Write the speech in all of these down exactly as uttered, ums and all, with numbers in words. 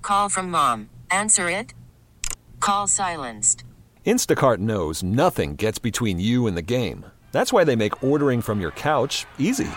call from mom. Answer it. Call silenced. Instacart knows nothing gets between you and the game. That's why they make ordering from your couch easy.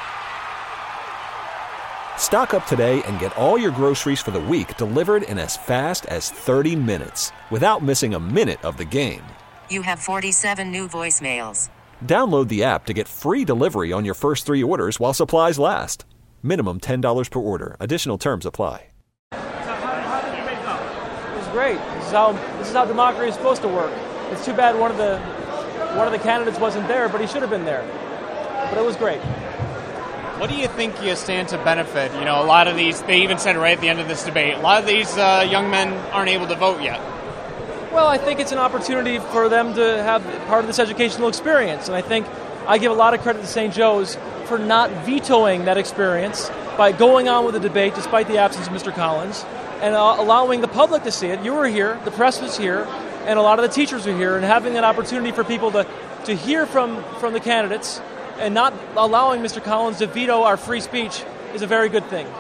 Stock up today and get all your groceries for the week delivered in as fast as thirty minutes without missing a minute of the game. You have forty-seven new voicemails. Download the app to get free delivery on your first three orders while supplies last. Minimum ten dollars per order. Additional terms apply. How did you make up? It was great. This is how this is how democracy is supposed to work. It's too bad one of the one of the candidates wasn't there, but he should have been there. But it was great. What do you think you stand to benefit? You know, a lot of these, they even said right at the end of this debate, a lot of these uh, young men aren't able to vote yet. Well, I think it's an opportunity for them to have part of this educational experience. And I think I give a lot of credit to Saint Joe's for not vetoing that experience by going on with the debate despite the absence of Mister Collins and uh, allowing the public to see it. You were here, the press was here, and a lot of the teachers were here, and having an opportunity for people to, to hear from, from the candidates and not allowing Mister Collins to veto our free speech is a very good thing.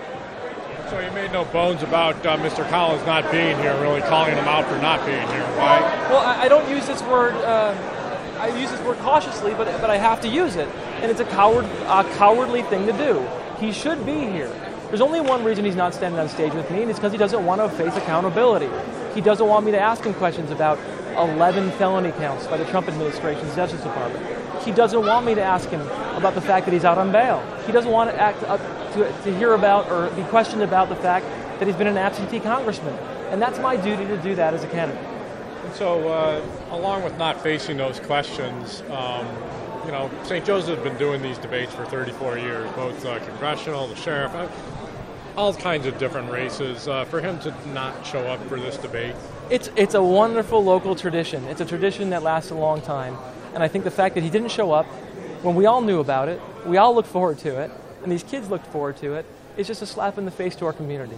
So you made no bones about uh, Mister Collins not being here, really calling him out for not being here, right? Well, I, I don't use this word, uh, I use this word cautiously, but but I have to use it. And it's a coward, a cowardly thing to do. He should be here. There's only one reason he's not standing on stage with me, and it's because he doesn't want to face accountability. He doesn't want me to ask him questions about eleven felony counts by the Trump administration's Justice Department. He doesn't want me to ask him about the fact that he's out on bail. He doesn't want to act uh, to, to hear about or be questioned about the fact that he's been an absentee congressman. And that's my duty to do that as a candidate. And so, uh, along with not facing those questions, um, you know, Saint Joe's has been doing these debates for thirty-four years, both uh, congressional, the sheriff, uh, all kinds of different races. Uh, for him to not show up for this debate, it's it's a wonderful local tradition. It's a tradition that lasts a long time. And I think the fact that he didn't show up when we all knew about it, we all looked forward to it, and these kids looked forward to it, is just a slap in the face to our community.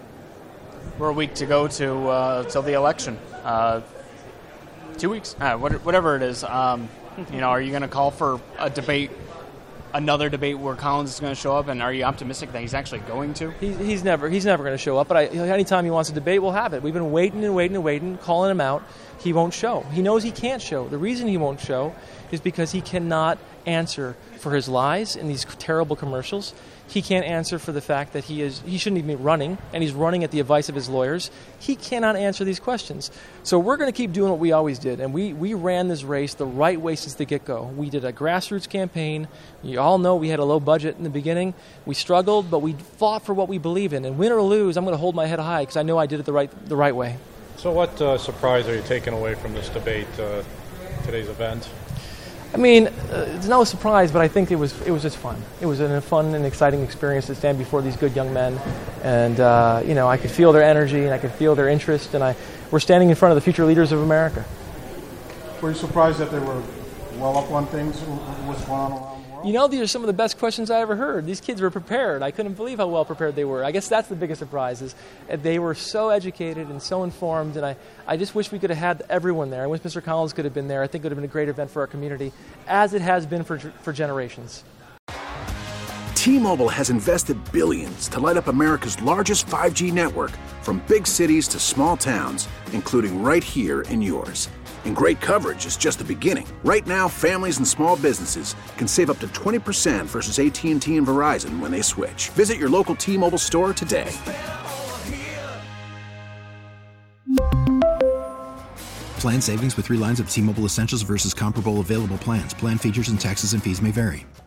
We're a week to go to uh, till the election. Uh, two weeks, uh, whatever it is. Um, you know, are you going to call for a debate, another debate where Collins is going to show up? And are you optimistic that he's actually going to? He's, he's never he's never going to show up. But I, anytime he wants to debate, we'll have it. We've been waiting and waiting and waiting, calling him out. He won't show. He knows he can't show. The reason he won't show is because he cannot answer for his lies in these terrible commercials. He can't answer for the fact that he is he shouldn't even be running, and he's running at the advice of his lawyers. He cannot answer these questions. So we're going to keep doing what we always did, and we, we ran this race the right way since the get-go. We did a grassroots campaign. You all know we had a low budget in the beginning. We struggled, but we fought for what we believe in. And win or lose, I'm going to hold my head high because I know I did it the right the right way. So what uh, surprise are you taking away from this debate, uh, today's event? I mean, uh, it's no surprise, but I think it was it was just fun. It was a fun and exciting experience to stand before these good young men, and uh, you know, I could feel their energy and I could feel their interest, and I we're standing in front of the future leaders of America. Were you surprised that they were well up on things? What's going on around the world? You know, these are some of the best questions I ever heard. These kids were prepared. I couldn't believe how well prepared they were. I guess that's the biggest surprise is they were so educated and so informed, and I, I just wish we could have had everyone there. I wish Mister Collins could have been there. I think it would have been a great event for our community, as it has been for for generations. T-Mobile has invested billions to light up America's largest five G network, from big cities to small towns, including right here in yours. And great coverage is just the beginning. Right now, families and small businesses can save up to twenty percent versus A T and T and Verizon when they switch. Visit your local T-Mobile store today. Plan savings with three lines of T-Mobile Essentials versus comparable available plans. Plan features and taxes and fees may vary.